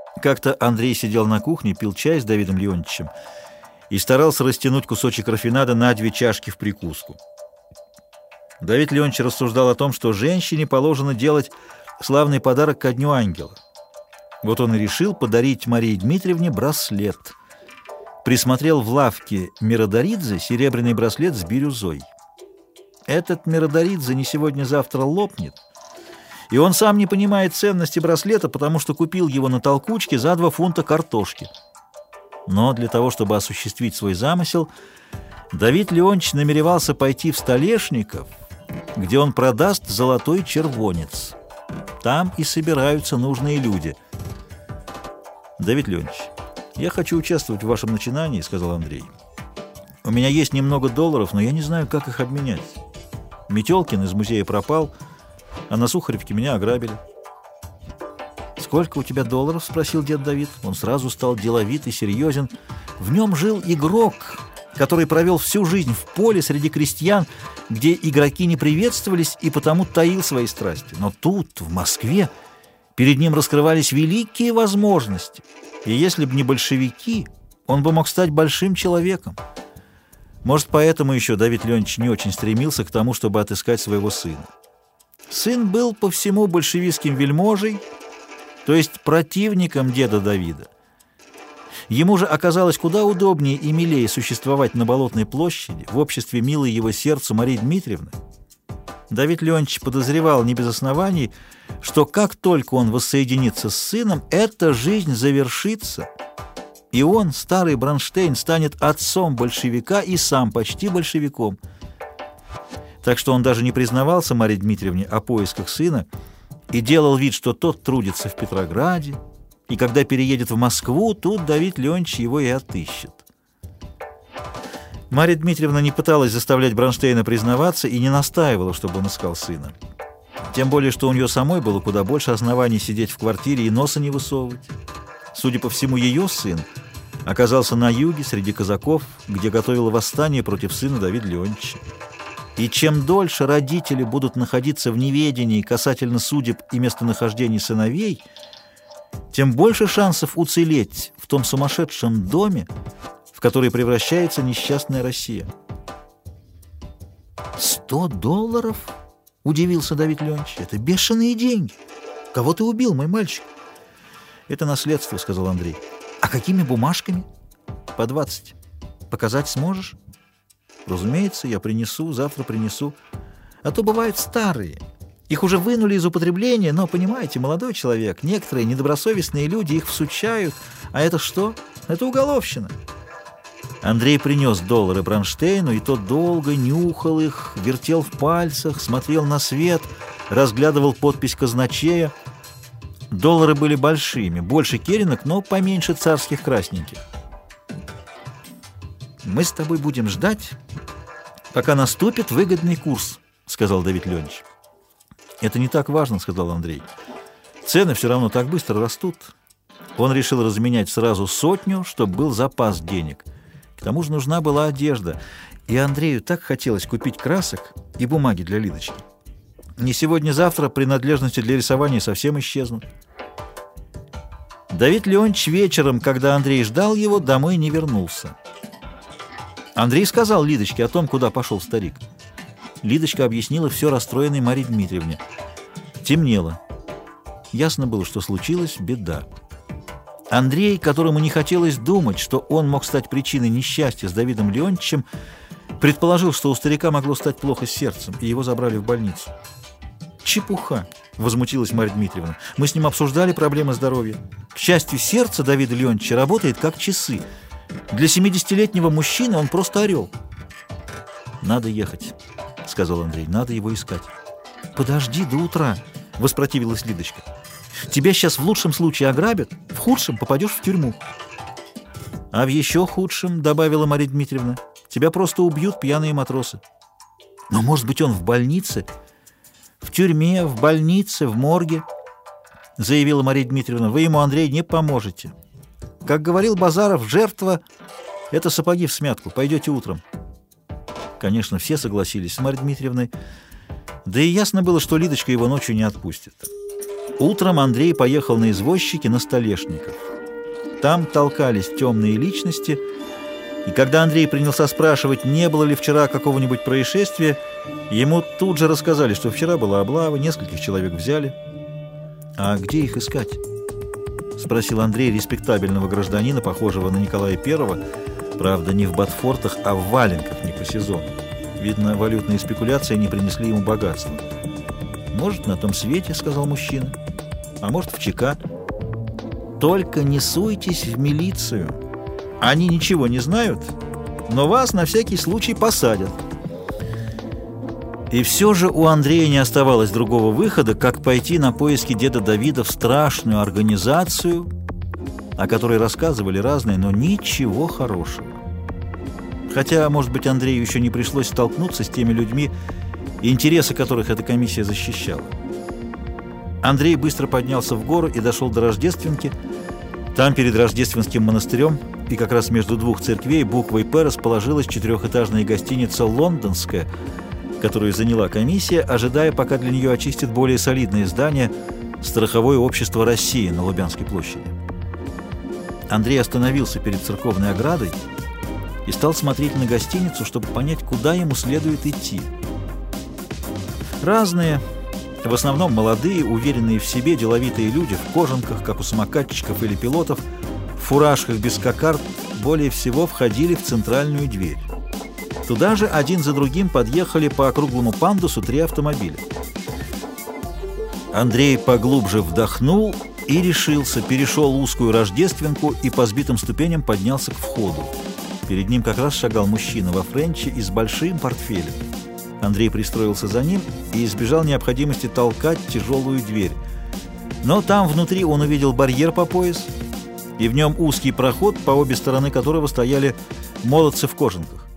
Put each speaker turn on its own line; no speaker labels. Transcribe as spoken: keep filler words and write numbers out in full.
Как-то Андрей сидел на кухне, пил чай с Давидом Леонтьевичем и старался растянуть кусочек рафинада на две чашки в прикуску. Давид Леонтьевич рассуждал о том, что женщине положено делать славный подарок ко Дню Ангела. Вот он и решил подарить Марии Дмитриевне браслет. Присмотрел в лавке Миродаридзе серебряный браслет с бирюзой. Этот Миродаридзе не сегодня-завтра лопнет, и он сам не понимает ценности браслета, потому что купил его на толкучке за два фунта картошки. Но для того, чтобы осуществить свой замысел, Давид Леонтьевич намеревался пойти в Столешников, где он продаст золотой червонец. Там и собираются нужные люди. «Давид Леонтьевич, я хочу участвовать в вашем начинании», — сказал Андрей. «У меня есть немного долларов, но я не знаю, как их обменять. Метелкин из музея пропал, а на Сухаревке меня ограбили». «Сколько у тебя долларов?» — спросил дед Давид. Он сразу стал деловит и серьезен. В нем жил игрок, который провел всю жизнь в поле среди крестьян, где игроки не приветствовались и потому таил свои страсти. Но тут, в Москве, перед ним раскрывались великие возможности, и если бы не большевики, он бы мог стать большим человеком. Может, поэтому еще Давид Леонтьевич не очень стремился к тому, чтобы отыскать своего сына. Сын был по всему большевистским вельможей, то есть противником деда Давида. Ему же оказалось куда удобнее и милее существовать на Болотной площади в обществе милой его сердцу Марии Дмитриевны. Давид Леонтьевич подозревал не без оснований, что как только он воссоединится с сыном, эта жизнь завершится, и он, старый Бронштейн, станет отцом большевика и сам почти большевиком. Так что он даже не признавался Марии Дмитриевне о поисках сына и делал вид, что тот трудится в Петрограде, и когда переедет в Москву, тут Давид Леонтьевич его и отыщет. Марья Дмитриевна не пыталась заставлять Бронштейна признаваться и не настаивала, чтобы он искал сына. Тем более, что у нее самой было куда больше оснований сидеть в квартире и носа не высовывать. Судя по всему, ее сын оказался на юге среди казаков, где готовило восстание против сына Давида Леонтьевича. И чем дольше родители будут находиться в неведении касательно судеб и местонахождений сыновей, тем больше шансов уцелеть в том сумасшедшем доме, в который превращается несчастная Россия. «Сто долларов?» — удивился Давид Леонтьевич. «Это бешеные деньги. Кого ты убил, мой мальчик?» «Это наследство», — сказал Андрей. «А какими бумажками?» «По двадцать. Показать сможешь?» «Разумеется, я принесу, завтра принесу. А то бывают старые. Их уже вынули из употребления, но, понимаете, молодой человек, некоторые недобросовестные люди их всучают. А это что? Это уголовщина». Андрей принес доллары Бронштейну, и тот долго нюхал их, вертел в пальцах, смотрел на свет, разглядывал подпись казначея. Доллары были большими, больше керенок, но поменьше царских красненьких. «Мы с тобой будем ждать, пока наступит выгодный курс», — сказал Давид Леонтьевич. «Это не так важно», — сказал Андрей. «Цены все равно так быстро растут». Он решил разменять сразу сотню, чтобы был запас денег. К тому же нужна была одежда, и Андрею так хотелось купить красок и бумаги для Лидочки. Не сегодня-завтра принадлежности для рисования совсем исчезнут. Давид Леонтьевич вечером, когда Андрей ждал его, домой не вернулся. Андрей сказал Лидочке о том, куда пошел старик. Лидочка объяснила все расстроенной Марии Дмитриевне. Темнело. Ясно было, что случилась беда. Андрей, которому не хотелось думать, что он мог стать причиной несчастья с Давидом Леонтьевичем, предположил, что у старика могло стать плохо с сердцем, и его забрали в больницу. «Чепуха!» — возмутилась Марья Дмитриевна. «Мы с ним обсуждали проблемы здоровья. К счастью, сердце Давида Леонтьевича работает как часы. Для семидесятилетнего мужчины он просто орел». «Надо ехать», — сказал Андрей. «Надо его искать». «Подожди до утра», — воспротивилась Лидочка. «Тебя сейчас в лучшем случае ограбят, в худшем попадешь в тюрьму». «А в еще худшем, — добавила Марья Дмитриевна, — тебя просто убьют пьяные матросы». «Но, может быть, он в больнице?» «В тюрьме, в больнице, в морге», — заявила Марья Дмитриевна. «Вы ему, Андрей, не поможете. Как говорил Базаров, жертва — это сапоги всмятку. Пойдете утром». Конечно, все согласились с Марьей Дмитриевной, да и ясно было, что Лидочка его ночью не отпустит. Утром Андрей поехал на извозчике на Столешников. Там толкались темные личности, и когда Андрей принялся спрашивать, не было ли вчера какого-нибудь происшествия, ему тут же рассказали, что вчера была облава, нескольких человек взяли. «А где их искать?» — спросил Андрей респектабельного гражданина, похожего на Николая Первого, правда, не в ботфортах, а в валенках не по сезону. Видно, валютные спекуляции не принесли ему богатства. «Может, на том свете», — сказал мужчина, — «а может, в ЧК». «Только не суйтесь в милицию. Они ничего не знают, но вас на всякий случай посадят». И все же у Андрея не оставалось другого выхода, как пойти на поиски деда Давида в страшную организацию, о которой рассказывали разные, но ничего хорошего. Хотя, может быть, Андрею еще не пришлось столкнуться с теми людьми, интересы которых эта комиссия защищала. Андрей быстро поднялся в гору и дошел до Рождественки. Там, перед Рождественским монастырем, и как раз между двух церквей, буквой «П» расположилась четырехэтажная гостиница «Лондонская», которую заняла комиссия, ожидая, пока для нее очистят более солидное здание «Страховое общество России» на Лубянской площади. Андрей остановился перед церковной оградой и стал смотреть на гостиницу, чтобы понять, куда ему следует идти. Разные, в основном молодые, уверенные в себе, деловитые люди в кожанках, как у самокатчиков или пилотов, в фуражках без кокард, более всего входили в центральную дверь. Туда же один за другим подъехали по округлому пандусу три автомобиля. Андрей поглубже вдохнул и решился, перешел узкую Рождественку и по сбитым ступеням поднялся к входу. Перед ним как раз шагал мужчина во френче и с большим портфелем. Андрей пристроился за ним и избежал необходимости толкать тяжелую дверь. Но там внутри он увидел барьер по пояс, и в нем узкий проход, по обе стороны которого стояли молодцы в кожанках.